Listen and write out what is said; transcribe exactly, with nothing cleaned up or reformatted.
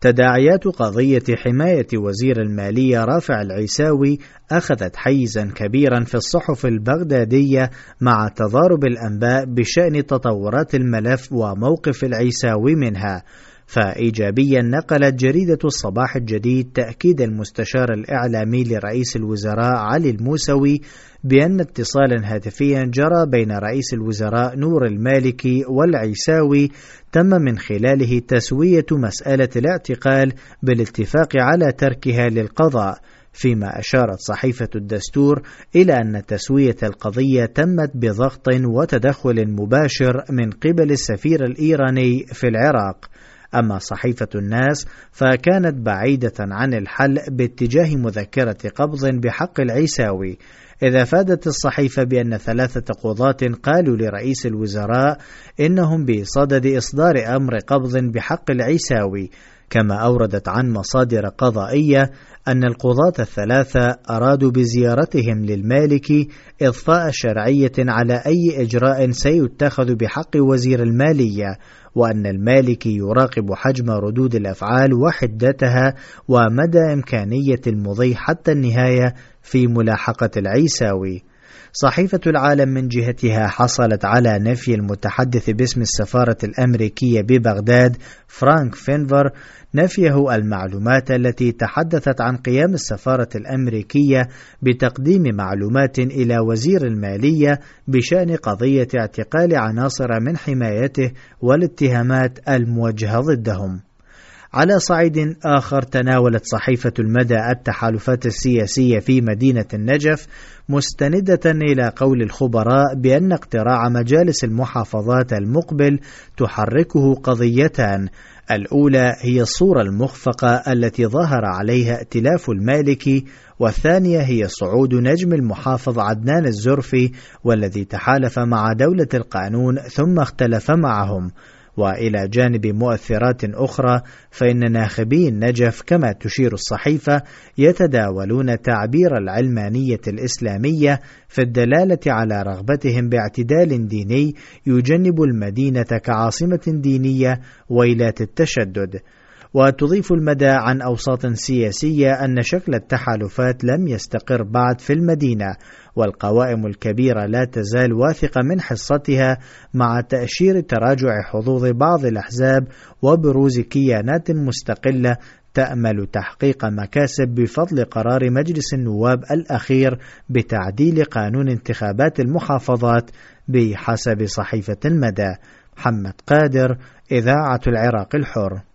تداعيات قضية حماية وزير المالية رافع العيساوي أخذت حيزا كبيرا في الصحف البغدادية مع تضارب الأنباء بشأن تطورات الملف وموقف العيساوي منها. فإيجابيا نقلت جريدة الصباح الجديد تأكيد المستشار الإعلامي لرئيس الوزراء علي الموسوي بأن اتصالا هاتفيا جرى بين رئيس الوزراء نور المالكي والعيساوي تم من خلاله تسوية مسألة الاعتقال بالاتفاق على تركها للقضاء، فيما أشارت صحيفة الدستور إلى أن تسوية القضية تمت بضغط وتدخل مباشر من قبل السفير الإيراني في العراق. أما صحيفة الناس فكانت بعيدة عن الحل باتجاه مذكرة قبض بحق العيساوي، إذا فادت الصحيفة بأن ثلاثة قضاة قالوا لرئيس الوزراء إنهم بصدد إصدار أمر قبض بحق العيساوي، كما أوردت عن مصادر قضائية أن القضاة الثلاثة أرادوا بزيارتهم للمالكي إضفاء شرعية على أي إجراء سيتخذ بحق وزير المالية، وأن المالكي يراقب حجم ردود الأفعال وحدتها ومدى إمكانية المضي حتى النهاية في ملاحقة العيساوي. صحيفة العالم من جهتها حصلت على نفي المتحدث باسم السفارة الأمريكية ببغداد فرانك فينفر نفيه المعلومات التي تحدثت عن قيام السفارة الأمريكية بتقديم معلومات إلى وزير المالية بشأن قضية اعتقال عناصر من حمايته والاتهامات الموجهة ضدهم. على صعيد آخر، تناولت صحيفة المدى التحالفات السياسية في مدينة النجف مستندة إلى قول الخبراء بأن اقتراع مجالس المحافظات المقبل تحركه قضيتان: الأولى هي الصورة المخفقة التي ظهر عليها ائتلاف المالكي، والثانية هي صعود نجم المحافظ عدنان الزرفي والذي تحالف مع دولة القانون ثم اختلف معهم. وإلى جانب مؤثرات أخرى، فإن ناخبي النجف كما تشير الصحيفة يتداولون تعبير العلمانية الإسلامية في الدلالة على رغبتهم باعتدال ديني يجنب المدينة كعاصمة دينية ويلات التشدد. وتضيف المدى عن أوساط سياسية أن شكل التحالفات لم يستقر بعد في المدينة، والقوائم الكبيرة لا تزال واثقة من حصتها مع تأشير تراجع حظوظ بعض الأحزاب وبروز كيانات مستقلة تأمل تحقيق مكاسب بفضل قرار مجلس النواب الأخير بتعديل قانون انتخابات المحافظات بحسب صحيفة المدى. محمد قادر، إذاعة العراق الحر.